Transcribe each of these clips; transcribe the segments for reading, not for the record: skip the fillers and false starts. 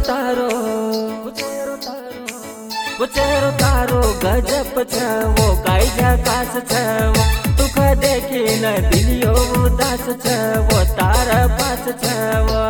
तारो गजब छ वो काई झकास छ वो दुख देखी न दिलियो उदास छ वो तारा पास छ वो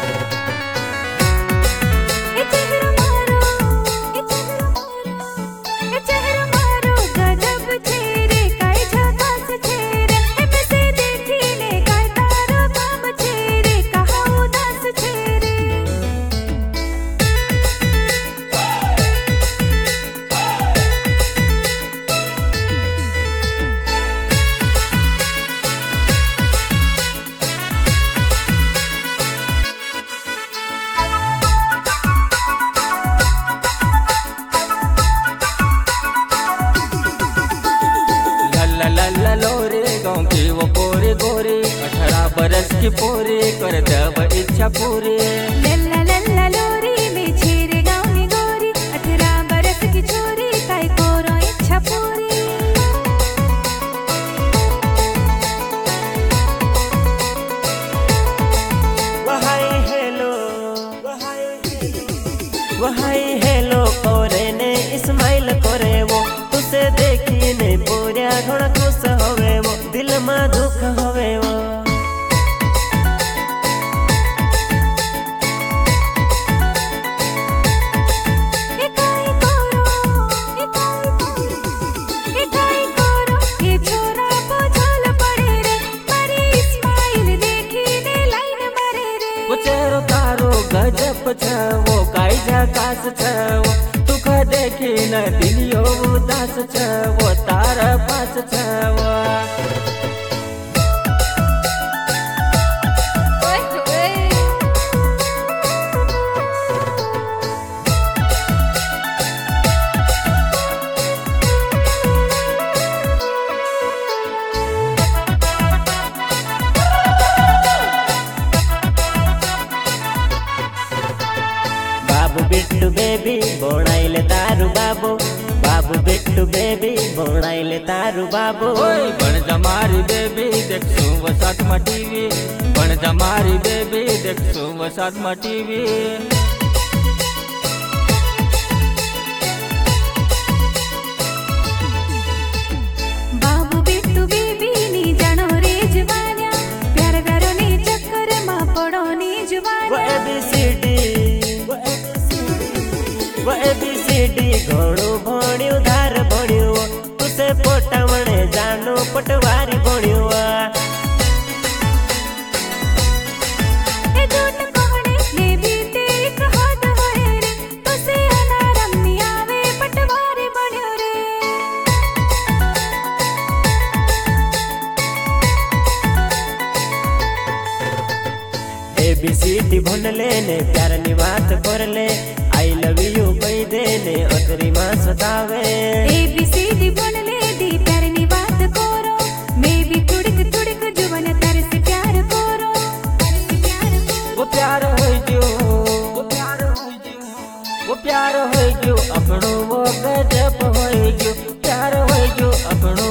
लोरे गाँव की वो गोरे गोरे 18 बरस की पूरी कर दब इच्छा पूरी। लल्ला लल्ला लोरी में छेरे गाँव की गोरी 18 बरस की छोरी काय कोरो इच्छा पूरी। वहाई हेलो कोरे ने इस्माइल कोरे वो तुसे देखी ने पूरा थोड़ा खुश होवे वो दिल में दुख होवे वो। ये छोरा को झोल पड़े रे मारी इस्माइल देखी ने लाइन मारे रे। वो चेहरो तारो गजब छ वो काई झकास छ वो दुख देखी न दिलियो उदास छ वो तारा पास छ वो। बिट्टू बेबी बोणाइले तारू बाबू बाबू बिट्टू बेबी बोणाइले तारू बाबू। बन जमारी बेबी देखसू वसात में टीवी बन जमारी बेबी देखसू वसात में टीवी। बाबू बिट्टू बेबी नी जानो रे जवानिया प्यार करो नी चक्कर मा पड़ो नी जवानिया। वो ABCD घोड़ो भण्यो धार भण्यो तुसे पोटावणे जानो पटवारी भण्यो। झूठ कोहणे ये भी एक हाथ होए रे तुसे अनारम नी आवे पटवारी बण्यो रे। ABCD भन ले ने प्यार नी बात कर ले आई लव यू कही दे ने अतरी मां सतावे। ABCD बोल ले दी प्यार नी बात करो मैं भी तुड़क तुड़क जुबान तारे से प्यार करो। वो प्यार हो जो अपनो वो गजब हो जो प्यार हो जो अपनो